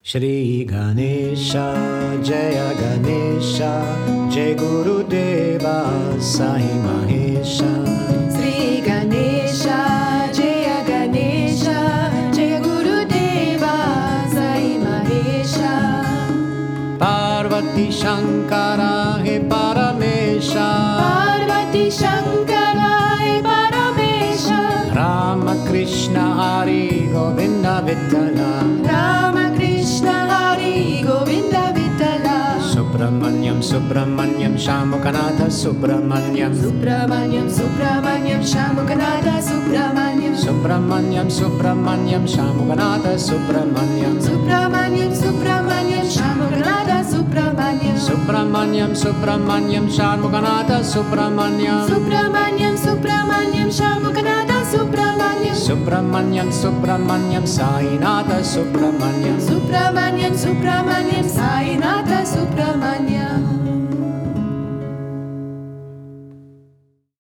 Shri Ganesha, Jaya Ganesha, Jai Gurudeva, Sai Mahesha. Shri Ganesha, Jaya Ganesha, Jaya Gurudeva, Sai Mahesha. Parvati Shankara, He Paramesha. Parvati Shankara, He Paramesha. Rama Krishna Hari Govinda Vittala. Rama Krishna Hari Govinda Vittala. Subramanyam Subramanyam Shamukanatha Subramanyam. Subramanyam Subramanyam Shamukanatha Subramanyam. Subramanyam Subramanyam Shamukanatha Subramanyam. Subramanyam Subramanyam Shamukanatha Subramanyam. Subramanyam Subramanyam Shamukanatha Subramanyam. Subramanyam Subramanyam Shamukanatha Subramanyam. Subramanyam Subramanyam Sainatha Subramanyam.